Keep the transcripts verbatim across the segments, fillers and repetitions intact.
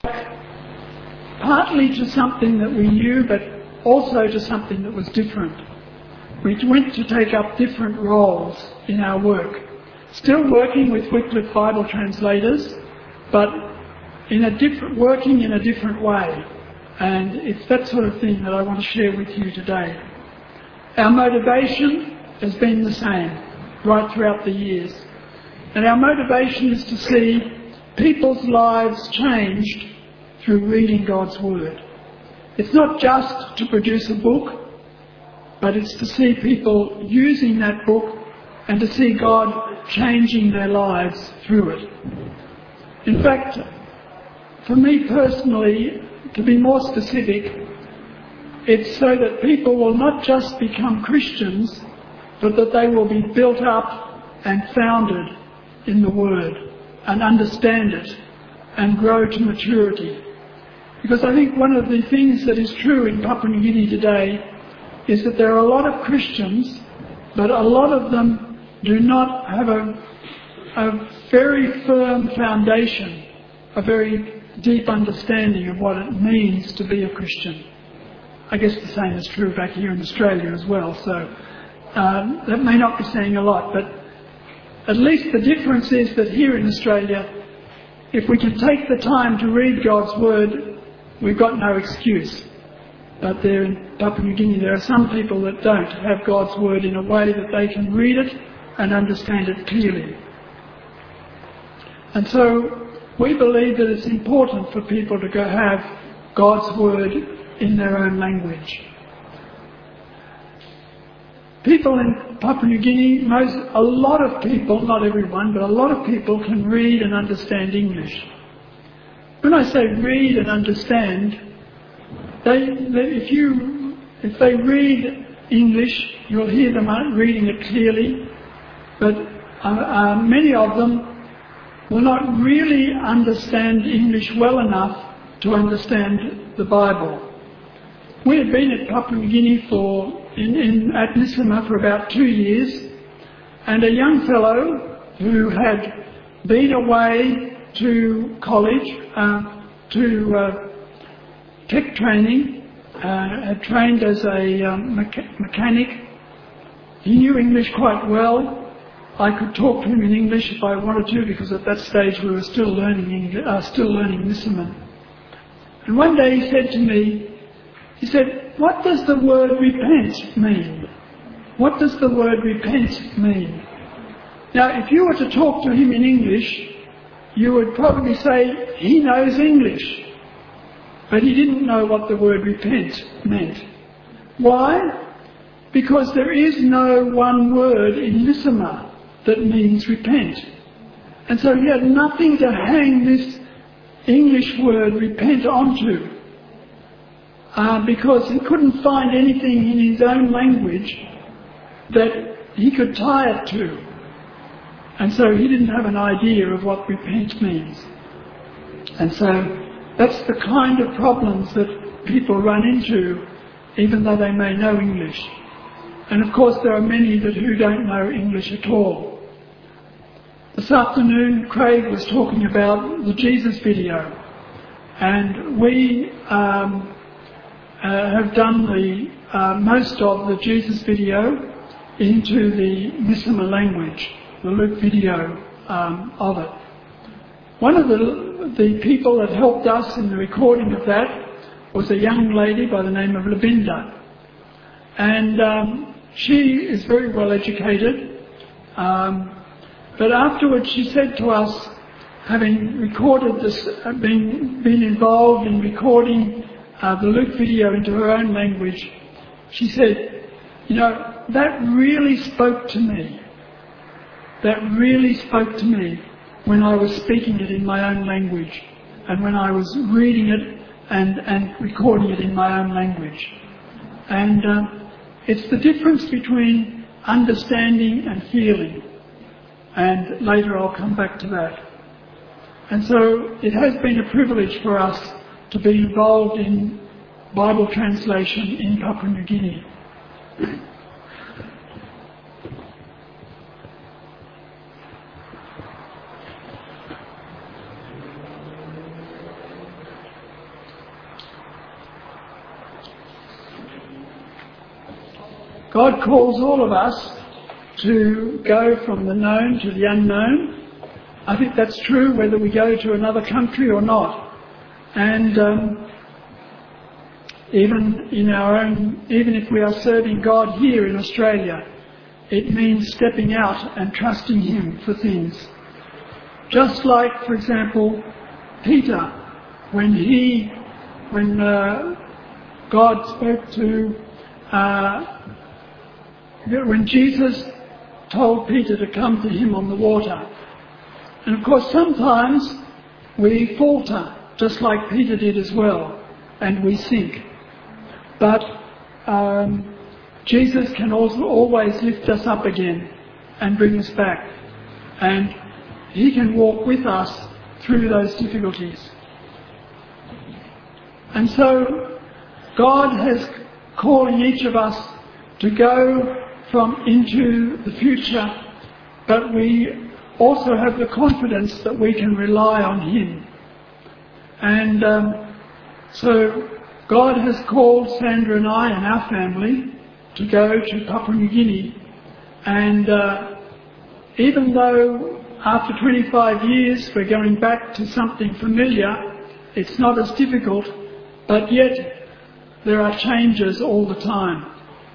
partly to something that we knew, but also to something that was different. We went to take up different roles in our work. Still working with Wycliffe Bible translators, but in a different, working in a different way. And it's that sort of thing that I want to share with you today. Our motivation has been the same right throughout the years. And our motivation is to see people's lives changed through reading God's Word. It's not just to produce a book, but it's to see people using that book and to see God changing their lives through it. In fact, for me personally, to be more specific, it's so that people will not just become Christians, but that they will be built up and founded in the Word and understand it and grow to maturity. Because I think one of the things that is true in Papua New Guinea today is that there are a lot of Christians, but a lot of them do not have a, a very firm foundation, a very deep understanding of what it means to be a Christian. I guess the same is true back here in Australia as well, so um, that may not be saying a lot, but at least the difference is that here in Australia, if we can take the time to read God's Word, we've got no excuse. But there in Papua New Guinea, there are some people that don't have God's Word in a way that they can read it and understand it clearly. And so we believe that it's important for people to go have God's Word in their own language. People in Papua New Guinea, most, a lot of people, not everyone, but a lot of people can read and understand English. When I say read and understand, they, they, if you, if they read English, you'll hear them reading it clearly, but uh, uh, many of them will not really understand English well enough to understand the Bible. We had been at Papua New Guinea for, in, in, at Nisima for about two years, and a young fellow who had been away to college, uh, to uh, tech training, uh, had trained as a um, mecha- mechanic. He knew English quite well. I could talk to him in English if I wanted to, because at that stage we were still learning English, uh, still learning Nisima. And one day he said to me, he said, "What does the word repent mean? What does the word repent mean?" Now, if you were to talk to him in English, you would probably say he knows English, but he didn't know what the word repent meant. Why? Because there is no one word in Nisima that means repent. And so he had nothing to hang this English word repent onto. Uh, because he couldn't find anything in his own language that he could tie it to. And so he didn't have an idea of what repent means. And so that's the kind of problems that people run into, even though they may know English. And of course there are many that who don't know English at all. This afternoon Craig was talking about the Jesus video. And we... Um, Uh, have done the uh, most of the Jesus video into the Nisima language, the Luke video um, of it. One of the, the people that helped us in the recording of that was a young lady by the name of Labinda. And um, she is very well educated. Um, but afterwards she said to us, having recorded this, uh, been, been involved in recording Uh, the Luke video into her own language, she said, you know, that really spoke to me. That really spoke to me when I was speaking it in my own language and when I was reading it and, and recording it in my own language. And uh, it's the difference between understanding and feeling. And later I'll come back to that. And so it has been a privilege for us to be involved in Bible translation in Papua New Guinea. God calls all of us to go from the known to the unknown. I think that's true whether we go to another country or not. And um, even in our own, even if we are serving God here in Australia, it means stepping out and trusting Him for things. Just like, for example, Peter, when he, when uh, God spoke to, uh, when Jesus told Peter to come to him on the water. And of course sometimes we falter, just like Peter did as well, and we sink. But um, Jesus can also always lift us up again and bring us back. And He can walk with us through those difficulties. And so God has calling each of us to go from into the future, but we also have the confidence that we can rely on Him. And um, so God has called Sandra and I and our family to go to Papua New Guinea, and uh, even though after twenty-five years we're going back to something familiar, it's not as difficult, but yet there are changes all the time.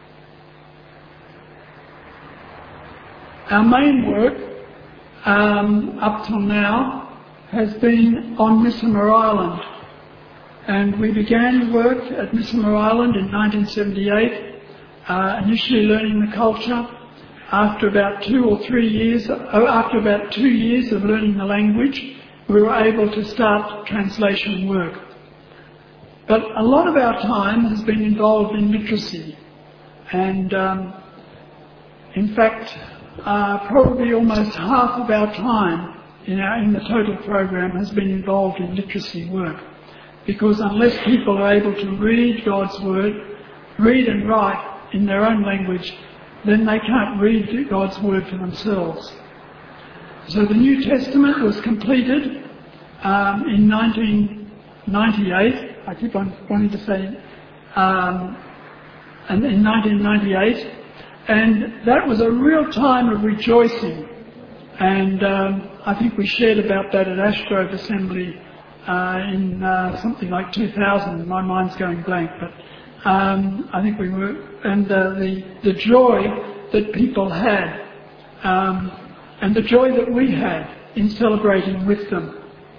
Our main work um, up till now has been on Misamis Island, and we began work at Misamis Island in nineteen seventy-eight, uh, initially learning the culture. After about two or three years, oh, after about two years of learning the language, we were able to start translation work. But a lot of our time has been involved in literacy, and um, in fact, uh, probably almost half of our time in, our, in the total program has been involved in literacy work. Because unless people are able to read God's Word, read and write in their own language, then they can't read God's Word for themselves. So the New Testament was completed um, in nineteen ninety-eight. I keep on wanting to say, um, and in nineteen ninety-eight, and that was a real time of rejoicing. And um, I think we shared about that at Ashgrove Assembly uh, in uh, something like two thousand. My mind's going blank, but um, I think we were, and uh, the the joy that people had, um, and the joy that we had in celebrating with them.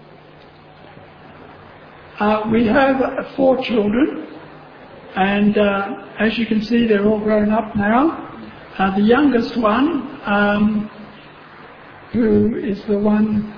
Uh, we have uh, four children, and uh, as you can see, they're all grown up now. Uh, the youngest one, um, who is the one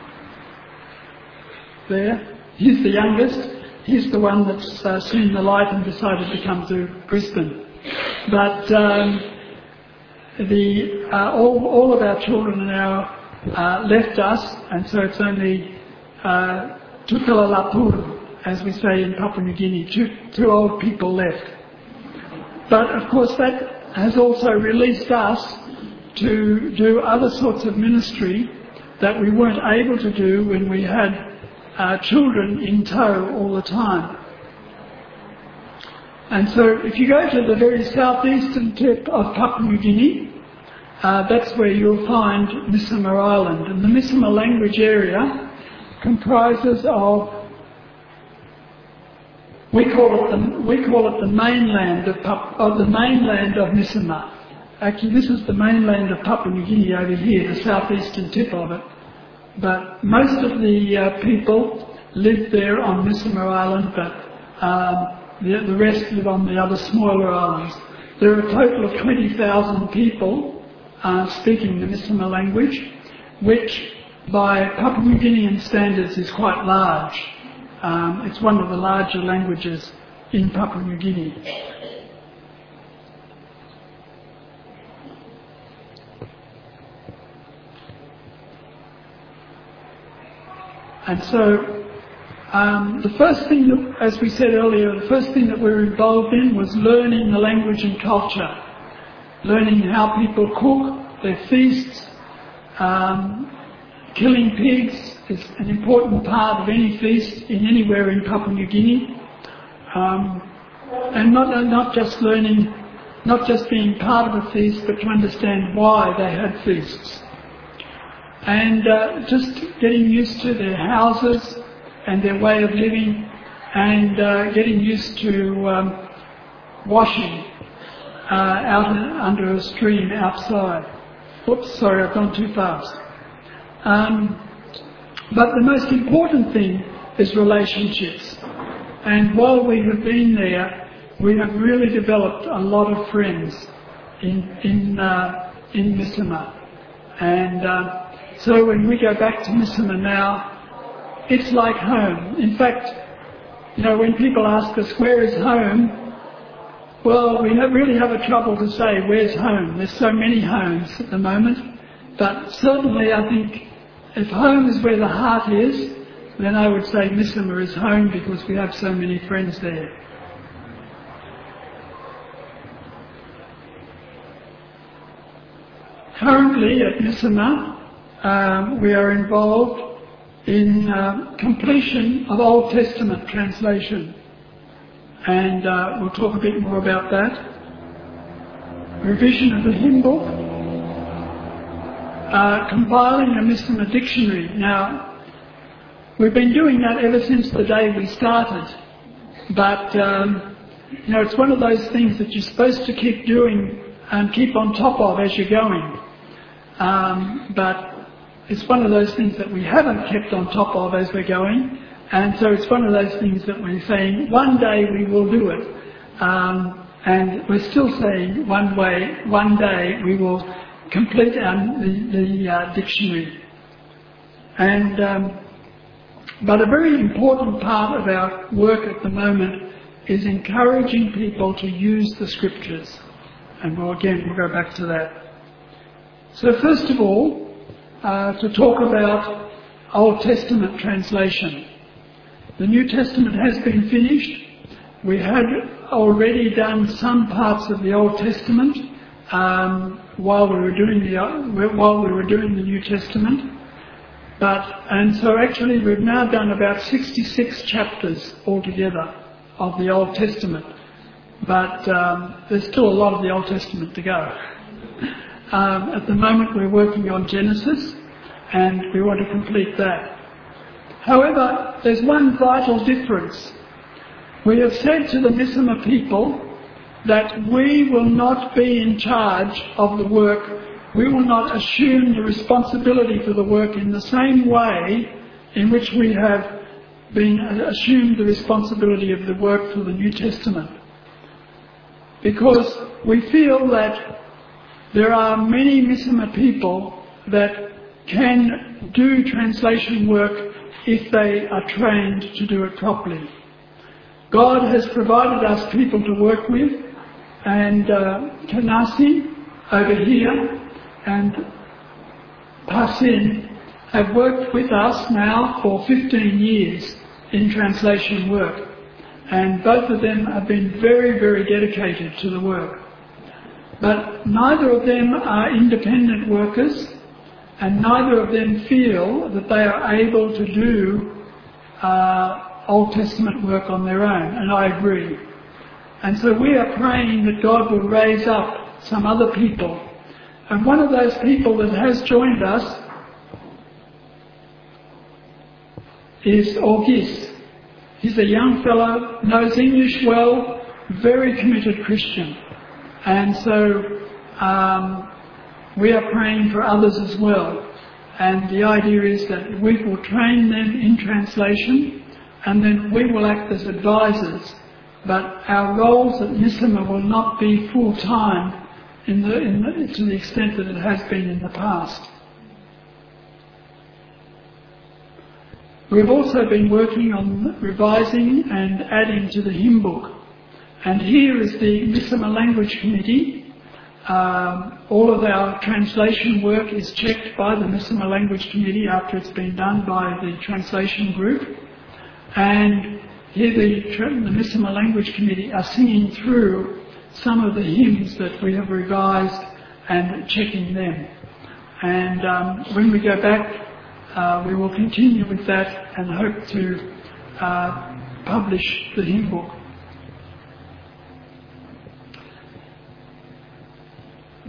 there, he's the youngest. He's the one that's uh, seen the light and decided to come to Brisbane. But um, the uh, all, all of our children are now uh, left us, and so it's only uh, Tukalalapur, as we say in Papua New Guinea, two, two old people left. But of course that has also released us to do other sorts of ministry that we weren't able to do when we had uh, children in tow all the time. And so if you go to the very southeastern tip of Papua New Guinea, uh, that's where you'll find Misamis Island. And the Misamis language area comprises of, we call it the, we call it the mainland of, Pap, of the mainland of Misamis. Actually, this is the mainland of Papua New Guinea over here, the southeastern tip of it. But most of the uh, people live there on Misamis Island, but um, the, the rest live on the other smaller islands. There are a total of twenty thousand people uh, speaking the Misamis language, which by Papua New Guinean standards is quite large. Um, it's one of the larger languages in Papua New Guinea. And so um, the first thing, that, as we said earlier, the first thing that we were involved in was learning the language and culture, learning how people cook, their feasts. Um, killing pigs is an important part of any feast in anywhere in Papua New Guinea. Um, and not, not just learning not just being part of a feast, but to understand why they had feasts. And uh, just getting used to their houses and their way of living, and uh, getting used to um, washing uh, out under a stream outside. Oops, sorry, I've gone too fast. Um, but the most important thing is relationships. And while we have been there, we have really developed a lot of friends in in uh, in Missima. And uh, so when we go back to Missima now, it's like home. In fact, you know, when people ask us, where is home? Well, we have really have a trouble to say, where's home? There's so many homes at the moment. But certainly I think if home is where the heart is, then I would say Missima is home because we have so many friends there. Currently at Missima, um, we are involved in uh, completion of Old Testament translation. And uh, we'll talk a bit more about that. Revision of the hymn book. Uh, compiling a Missima dictionary. Now, we've been doing that ever since the day we started. But, um, you know, it's one of those things that you're supposed to keep doing and keep on top of as you're going. Um, but it's one of those things that we haven't kept on top of as we're going. And so it's one of those things that we're saying, one day we will do it. Um, and we're still saying, one way, one day we will complete our, the, the uh, dictionary. And, um, but a very important part of our work at the moment is encouraging people to use the scriptures. And we'll, again, we'll go back to that. So first of all, uh, to talk about Old Testament translation. The New Testament has been finished. We had already done some parts of the Old Testament um, while we were doing the while we were doing the New Testament. But and so actually we've now done about sixty-six chapters altogether of the Old Testament. But um, there's still a lot of the Old Testament to go. Um, at the moment we're working on Genesis, and we want to complete that. However, there's one vital difference. We have said to the Missima people that we will not be in charge of the work. We will not assume the responsibility for the work in the same way in which we have been assumed the responsibility of the work for the New Testament. Because we feel that there are many Missima people that can do translation work if they are trained to do it properly. God has provided us people to work with, and uh, Kanasi over here and Pasin have worked with us now for fifteen years in translation work, and both of them have been very, very dedicated to the work. But neither of them are independent workers, and neither of them feel that they are able to do uh, Old Testament work on their own, and I agree. And so we are praying that God will raise up some other people. And one of those people that has joined us is August. He's a young fellow, knows English well, very committed Christian. And so um, we are praying for others as well. And the idea is that we will train them in translation, and then we will act as advisors. But our roles at Missima will not be full-time in the, in the, to the extent that it has been in the past. We've also been working on revising and adding to the hymn book. And here is the Missima Language Committee. Um, all of our translation work is checked by the Missima Language Committee after it's been done by the translation group. And here the, the Missima Language Committee are singing through some of the hymns that we have revised and checking them. And um, when we go back, uh, we will continue with that and hope to uh, publish the hymn book.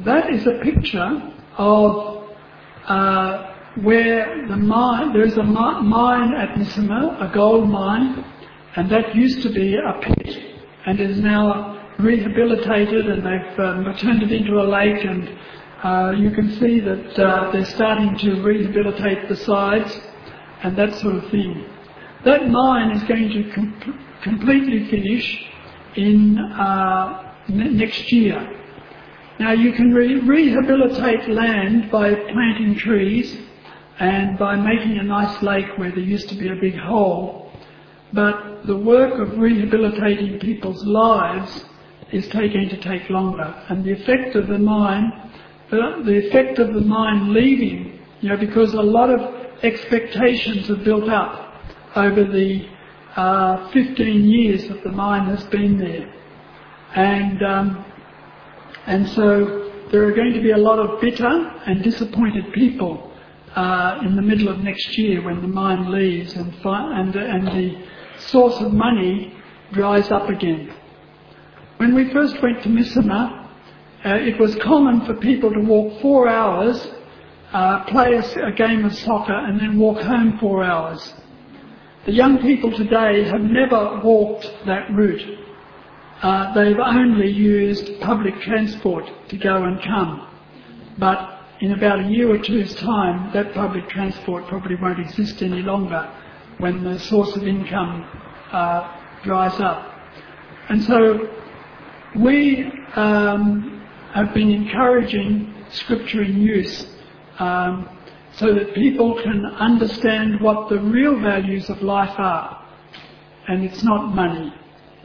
that is a picture of uh, where the mine, there is a mine at Missima, a gold mine, and that used to be a pit and is now rehabilitated, and they've um, turned it into a lake, and uh, you can see that uh, they're starting to rehabilitate the sides and that sort of thing. That mine is going to com- completely finish in uh, n- next year. Now you can re- rehabilitate land by planting trees and by making a nice lake where there used to be a big hole, but the work of rehabilitating people's lives is going to take longer, and the effect of the mine, uh, the effect of the mine leaving, you know, because a lot of expectations have built up over the uh, fifteen years that the mine has been there, and um, and so there are going to be a lot of bitter and disappointed people uh, in the middle of next year when the mine leaves and fi- and and the source of money dries up again. When we first went to Missima, uh, it was common for people to walk four hours, uh, play a, a game of soccer, and then walk home four hours. The young people today have never walked that route. Uh, they've only used public transport to go and come. But in about a year or two's time, that public transport probably won't exist any longer when the source of income uh, dries up. And so we um, have been encouraging scripture in use um, so that people can understand what the real values of life are, and it's not money.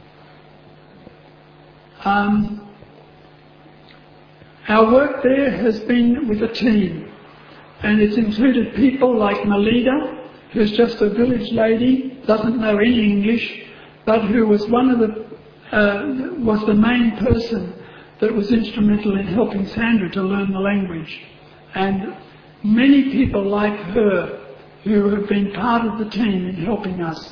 Um, our work there has been with a team, and it's included people like Melida, who's just a village lady, doesn't know any English, but who was one of the uh, was the main person that was instrumental in helping Sandra to learn the language, and many people like her who have been part of the team in helping us.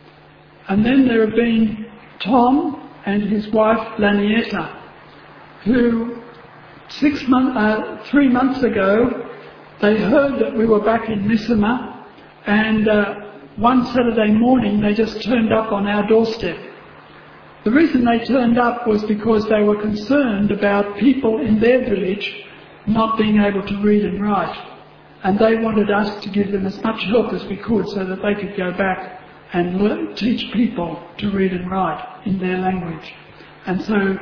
And then there have been Tom and his wife Lanieta, who six months, uh, three months ago, they heard that we were back in Missima, and uh, one Saturday morning they just turned up on our doorstep. The reason they turned up was because they were concerned about people in their village not being able to read and write, and they wanted us to give them as much help as we could so that they could go back and learn, teach people to read and write in their language. And so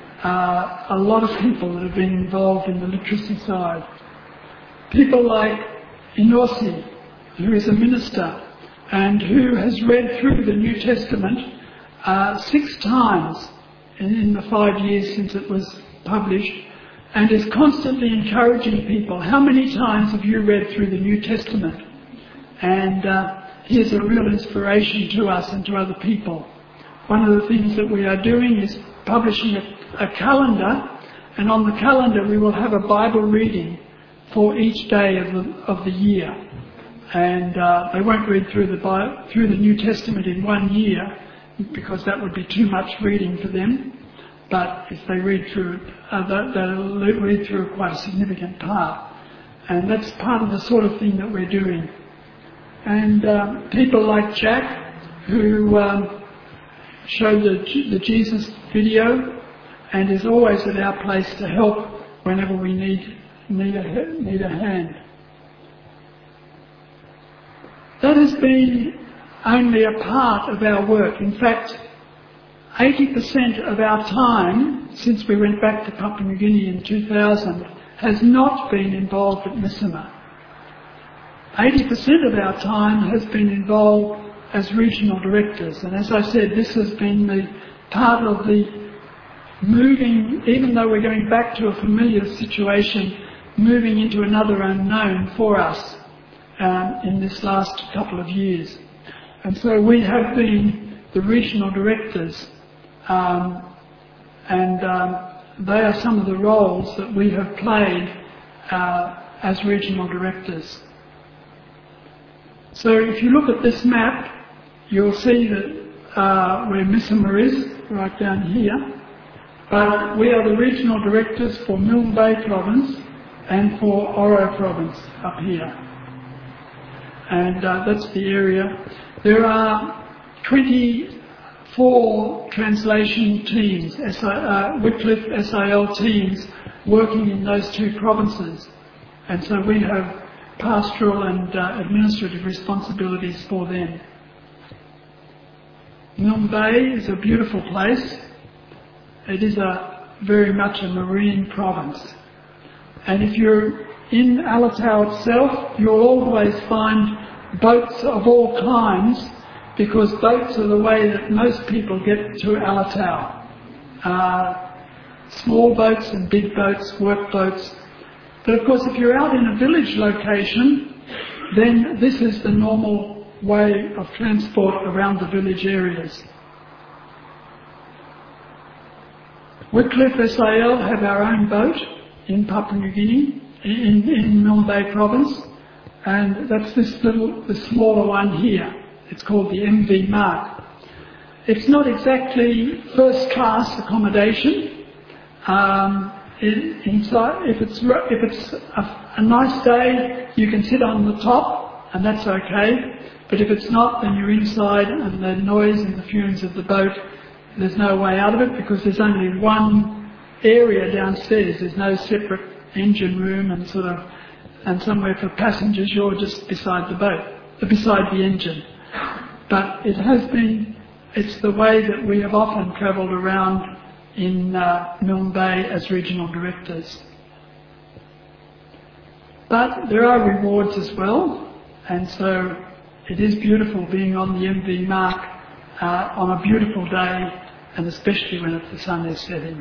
uh, a lot of people that have been involved in the literacy side. People like Inosi, who is a minister and who has read through the New Testament uh, six times in, in the five years since it was published, and is constantly encouraging people. How many times have you read through the New Testament? And uh, he is a real inspiration to us and to other people. One of the things that we are doing is publishing a, a calendar, and on the calendar we will have a Bible reading for each day of the, of the year. And uh, they won't read through the Bible, through the New Testament in one year, because that would be too much reading for them. But if they read through it, uh, they'll read through quite a significant part. And that's part of the sort of thing that we're doing. And um, people like Jack, who um, showed the, the Jesus video and is always at our place to help whenever we need, need, a, need a hand. That has been only a part of our work. In fact, eighty percent of our time, since we went back to Papua New Guinea in two thousand, has not been involved at Missima. eighty percent of our time has been involved as regional directors. And as I said, this has been the part of the moving, even though we're going back to a familiar situation, moving into another unknown for us um, in this last couple of years. And so we have been the regional directors, um, and um, they are some of the roles that we have played uh, as regional directors. So if you look at this map, you'll see that uh, where Missima is, right down here, But we are the regional directors for Milne Bay Province and for Oro Province up here. And uh, that's the area. There are twenty-four translation teams, S I, uh, Wycliffe S I L teams, working in those two provinces. And so we have pastoral and uh, administrative responsibilities for them. Milne Bay is a beautiful place. It is a very much a marine province. And if you're in Alatau itself, you'll always find boats of all kinds, because boats are the way that most people get to Alatau. Uh, small boats and big boats, work boats. But of course, if you're out in a village location, then this is the normal way of transport around the village areas. Wycliffe S I L have our own boat in Papua New Guinea, in, in Milne Bay Province, and that's this little, the smaller one here. It's called the M V Mark. It's not exactly first-class accommodation. Um, it, inside, if it's if it's a, a nice day, you can sit on the top, and that's okay. But if it's not, then you're inside, and the noise and the fumes of the boat, there's no way out of it, because there's only one area downstairs. There's no separate engine room and sort of and somewhere for passengers. You're just beside the boat, beside the engine. But it has been, it's the way that we have often travelled around in uh, Milne Bay as regional directors. But there are rewards as well, and so it is beautiful being on the M V Mark uh, on a beautiful day, and especially when the sun is setting.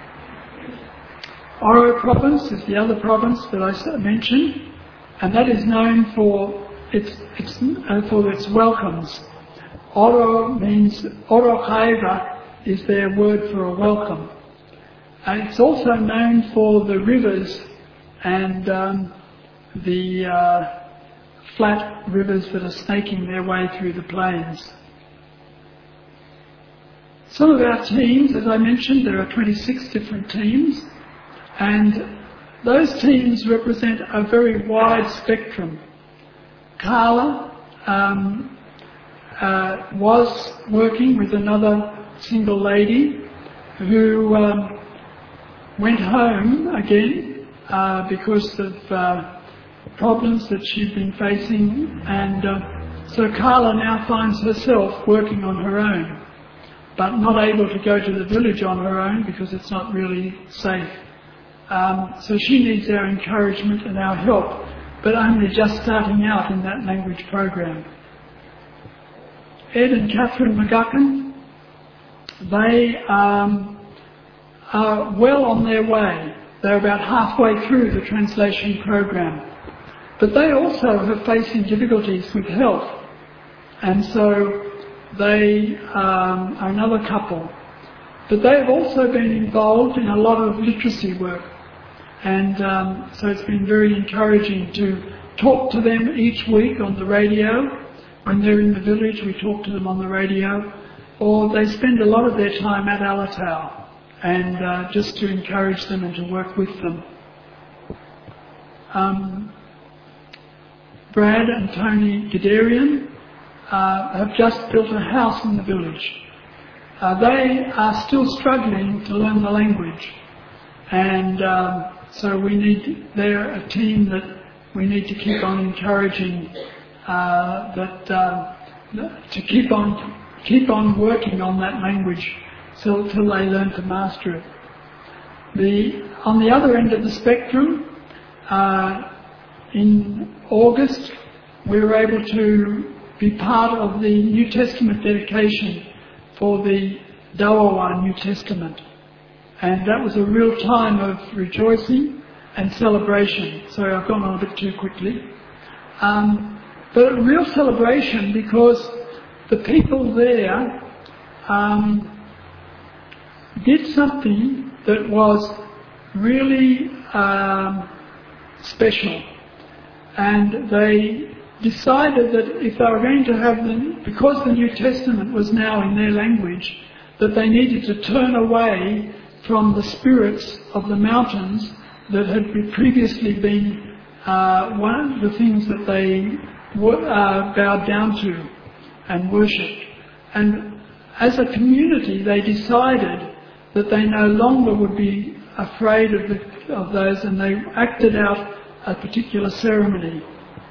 Oro Province is the other province that I mentioned, and that is known for its, its, uh, for its welcomes. Oro means, Oro Kaiva is their word for a welcome. And it's also known for the rivers and um, the uh, flat rivers that are snaking their way through the plains. Some of our teams, as I mentioned, there are twenty-six different teams, and those teams represent a very wide spectrum. Carla um, uh, was working with another single lady who um, went home again uh, because of uh, problems that she'd been facing, and uh, so Carla now finds herself working on her own, but not able to go to the village on her own because it's not really safe. Um, so she needs our encouragement and our help, but only just starting out in that language program. Ed and Catherine McGuckin, they um, are well on their way. They're about halfway through the translation program. But they also are facing difficulties with health, and so they um, are another couple. But they have also been involved in a lot of literacy work, and um, so it's been very encouraging to talk to them each week on the radio. When they're in the village, we talk to them on the radio, or they spend a lot of their time at Alatau, and uh, just to encourage them and to work with them. Um, Brad and Tony Guderian uh, have just built a house in the village. Uh, they are still struggling to learn the language, and um, so we need, they're a team that we need to keep on encouraging, uh, that uh, to keep on keep on working on that language till, till they learn to master it. The, on the other end of the spectrum, uh, in August, we were able to be part of the New Testament dedication for the Dawawa New Testament. And that was a real time of rejoicing and celebration. Sorry, I've gone on a bit too quickly. Um, but a real celebration because the people there um, did something that was really um, special. And they decided that if they were going to have the, because the New Testament was now in their language, that they needed to turn away from the spirits of the mountains that had previously been uh, one of the things that they uh, bowed down to and worshipped. And as a community, they decided that they no longer would be afraid of, the, of those, and they acted out a particular ceremony.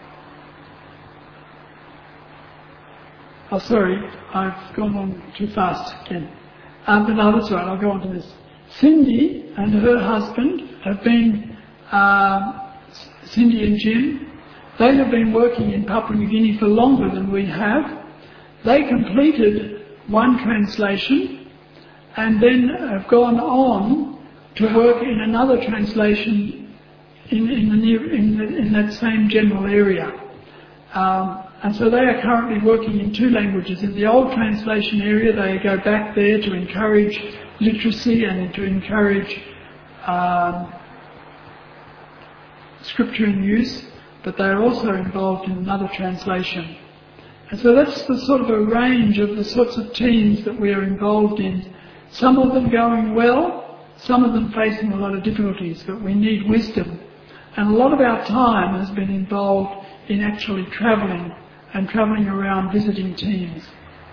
Oh, sorry, I've gone on too fast again. Um, but no, that's all right, I'll go on to this. Cindy and her husband have been, uh, Cindy and Jim, they have been working in Papua New Guinea for longer than we have. They completed one translation and then have gone on to work in another translation in, in, the near, in, the, in that same general area. Um, and so they are currently working in two languages. In the old translation area, they go back there to encourage literacy and to encourage um, scripture in use, but they are also involved in another translation. And so that's the sort of a range of the sorts of teams that we are involved in. Some of them going well, some of them facing a lot of difficulties, but we need wisdom. And a lot of our time has been involved in actually travelling and travelling around visiting teams.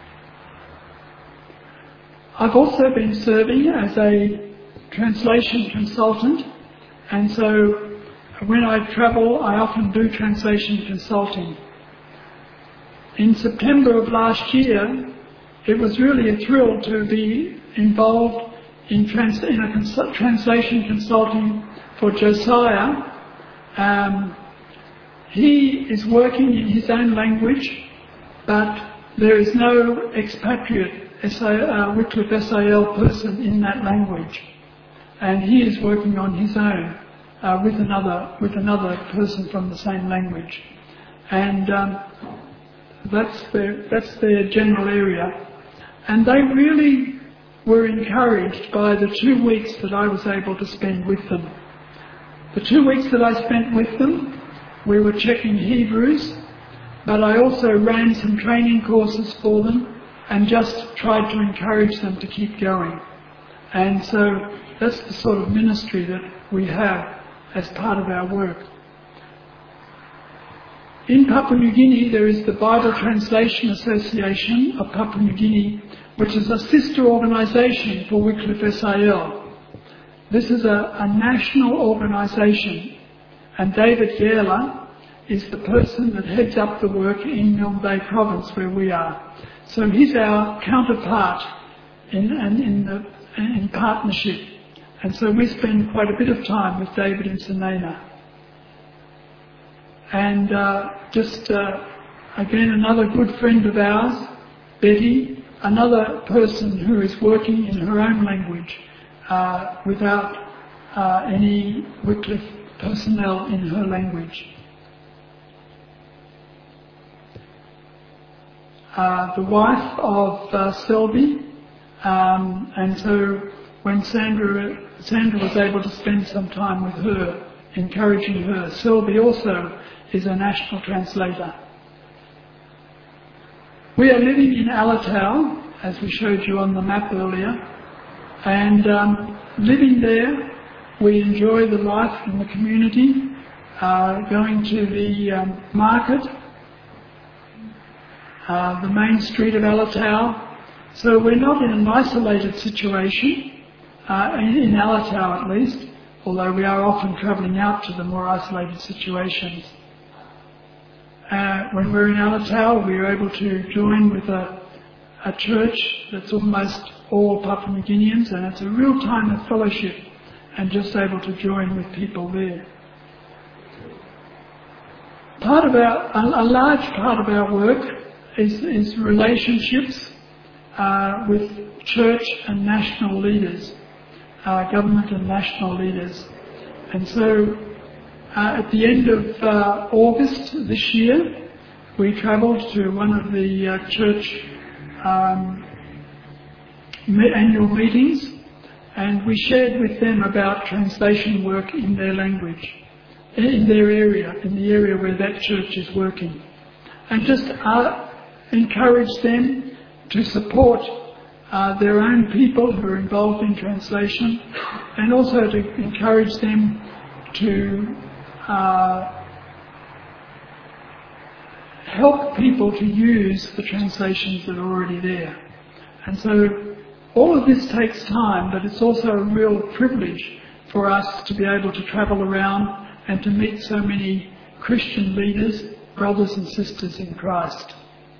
I've also been serving as a translation consultant, and so when I travel, I often do translation consulting. In September of last year, it was really a thrill to be involved in, trans- in a cons- translation consulting for Josiah. Um, he is working in his own language, but there is no expatriate S A, uh, Wycliffe S A L person in that language, and he is working on his own uh, with another with another person from the same language, and um, that's their that's their general area, and they really were encouraged by the two weeks that I was able to spend with them. The two weeks that I spent with them, we were checking Hebrews, but I also ran some training courses for them and just tried to encourage them to keep going. And so that's the sort of ministry that we have as part of our work. In Papua New Guinea, there is the Bible Translation Association of Papua New Guinea, which is a sister organisation for Wycliffe S A L. This is a, a national organisation, and David Yerla is the person that heads up the work in Milne Bay Province where we are. So he's our counterpart in, in, in, the, in partnership. And so we spend quite a bit of time with David in Sanena. And uh, just, uh, again, another good friend of ours, Betty, another person who is working in her own language uh, without uh, any Wycliffe personnel in her language. Uh, the wife of uh, Selby, um, and so when Sandra, Sandra was able to spend some time with her, encouraging her. Selby also is a national translator. We are living in Alatau, as we showed you on the map earlier, and um, living there, we enjoy the life in the community, uh, going to the um, market, Uh, the main street of Alatau. So we're not in an isolated situation, uh, in, in Alatau at least, although we are often travelling out to the more isolated situations. Uh, when we're in Alatau, we are able to join with a, a church that's almost all Papua New Guineans, and it's a real time of fellowship and just able to join with people there. Part of our, a, a large part of our work Is, is relationships uh, with church and national leaders, uh, government and national leaders. And so uh, at the end of uh, August this year, we travelled to one of the uh, church um, annual meetings, and we shared with them about translation work in their language, in their area, in the area where that church is working. And just uh, encourage them to support uh, their own people who are involved in translation, and also to encourage them to uh, help people to use the translations that are already there. And so all of this takes time, but it's also a real privilege for us to be able to travel around and to meet so many Christian leaders, brothers and sisters in Christ.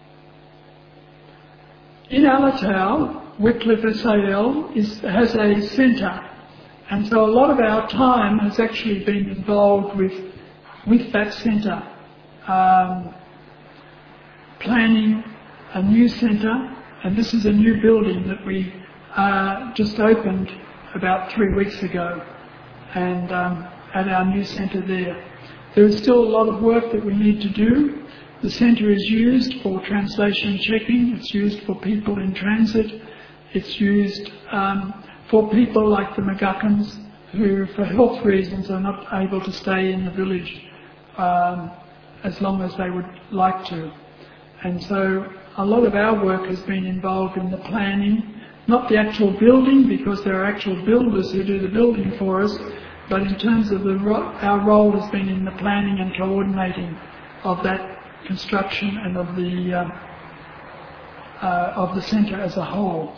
In Allentown, Wycliffe S A L is, has a centre, and so a lot of our time has actually been involved with, with that centre, um, planning a new centre, and this is a new building that we uh, just opened about three weeks ago, and um, at our new centre there. There is still a lot of work that we need to do. The centre is used for translation checking, it's used for people in transit, it's used um, for people like the McGuckins who, for health reasons, are not able to stay in the village um, as long as they would like to. And so a lot of our work has been involved in the planning, not the actual building, because there are actual builders who do the building for us, but in terms of the ro- our role has been in the planning and coordinating of that construction and of the uh, uh, of the centre as a whole.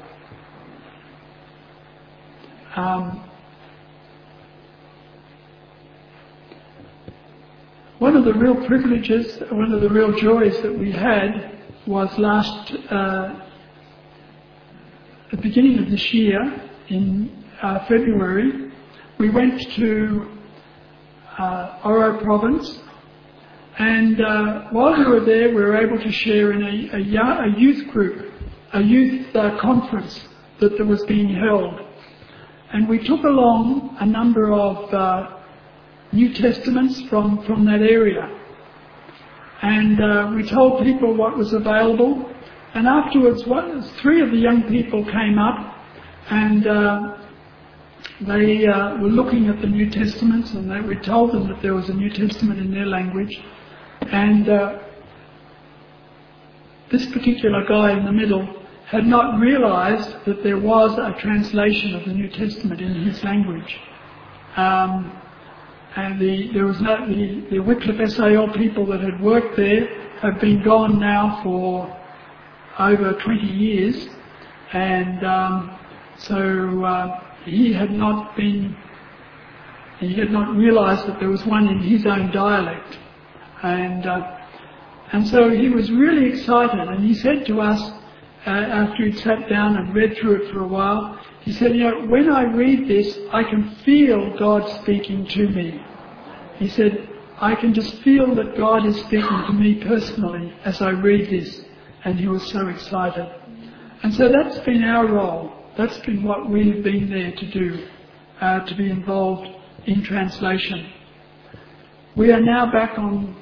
Um, one of the real privileges, one of the real joys that we had was last uh, at the beginning of this year in uh, February. We went to uh, Oro province, and uh, while we were there, we were able to share in a, a, a youth group, a youth uh, conference that, that was being held. And we took along a number of uh, New Testaments from, from that area. And uh, we told people what was available. And afterwards, one, three of the young people came up, and uh, they uh, were looking at the New Testaments, and they, we told them that there was a New Testament in their language. And uh, this particular guy in the middle had not realised that there was a translation of the New Testament in his language. Um, and the, there was no, the, the Wycliffe S A L people that had worked there have been gone now for over twenty years, and um, so uh, he had not been, he had not realised that there was one in his own dialect. And uh, and so he was really excited, and he said to us, uh, after he'd sat down and read through it for a while, he said, you know, when I read this, I can feel God speaking to me. He said, I can just feel that God is speaking to me personally as I read this. And he was so excited. And so that's been our role. That's been what we've been there to do, uh, to be involved in translation. We are now back on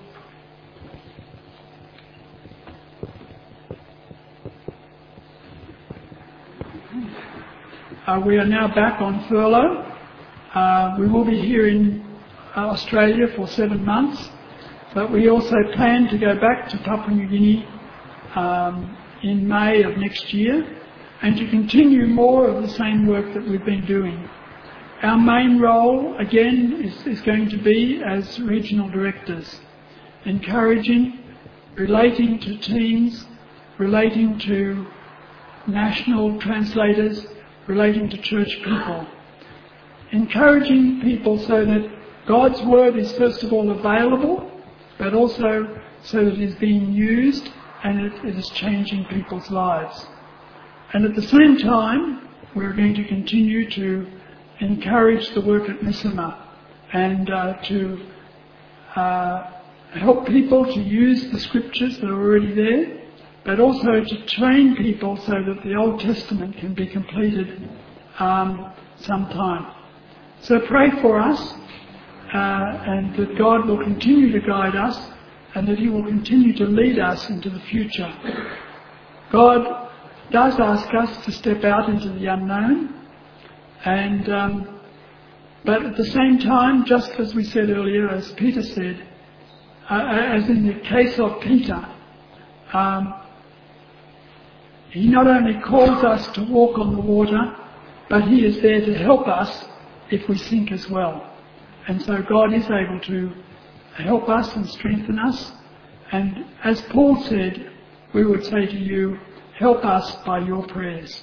Uh, we are now back on furlough. Uh, we will be here in uh, Australia for seven months, but we also plan to go back to Papua New Guinea um, in May of next year, and to continue more of the same work that we've been doing. Our main role, again, is, is going to be as regional directors, encouraging, relating to teams, relating to national translators, relating to church people, encouraging people so that God's word is first of all available, but also so that it is being used and it, it is changing people's lives. And at the same time, we're going to continue to encourage the work at Misima and uh, to uh, help people to use the scriptures that are already there, but also to train people so that the Old Testament can be completed um, sometime. So pray for us, uh, and that God will continue to guide us, and that He will continue to lead us into the future. God does ask us to step out into the unknown, and um, but at the same time, just as we said earlier, as Peter said, uh, as in the case of Peter, um, He not only calls us to walk on the water, but He is there to help us if we sink as well. And so God is able to help us and strengthen us. And as Paul said, we would say to you, help us by your prayers.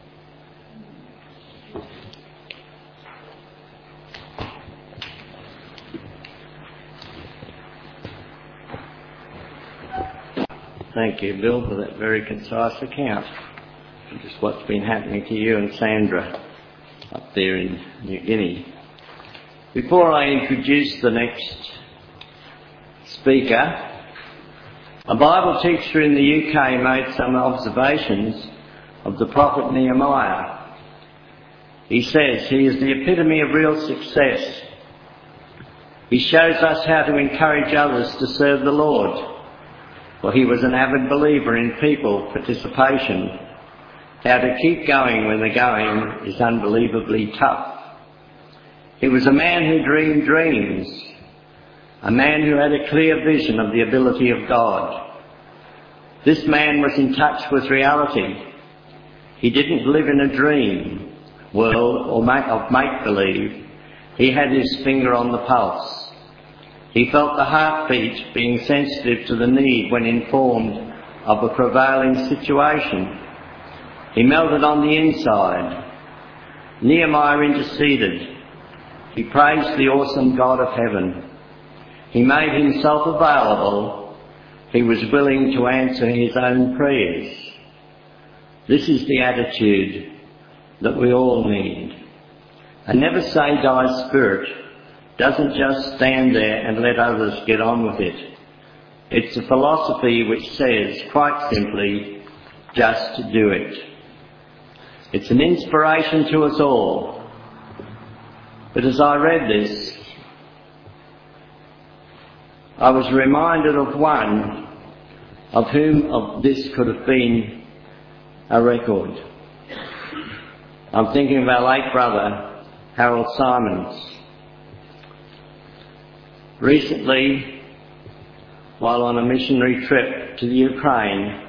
Thank you, Bill, for that very concise account of just what's been happening to you and Sandra up there in New Guinea. Before I introduce the next speaker, a Bible teacher in the U K made some observations of the prophet Nehemiah. He says he is the epitome of real success. He shows us how to encourage others to serve the Lord. For he was an avid believer in people participation, how to keep going when the going is unbelievably tough. He was a man who dreamed dreams, a man who had a clear vision of the ability of God. This man was in touch with reality. He didn't live in a dream world or make, of make-believe. He had his finger on the pulse. He felt the heartbeat, being sensitive to the need when informed of a prevailing situation. He melted on the inside. Nehemiah interceded. He praised the awesome God of heaven. He made himself available. He was willing to answer his own prayers. This is the attitude that we all need. A never say die spirit doesn't just stand there and let others get on with it. It's a philosophy which says, quite simply, just do it. It's an inspiration to us all. But as I read this, I was reminded of one of whom of this could have been a record. I'm thinking of our late brother, Harold Simons. Recently, while on a missionary trip to the Ukraine,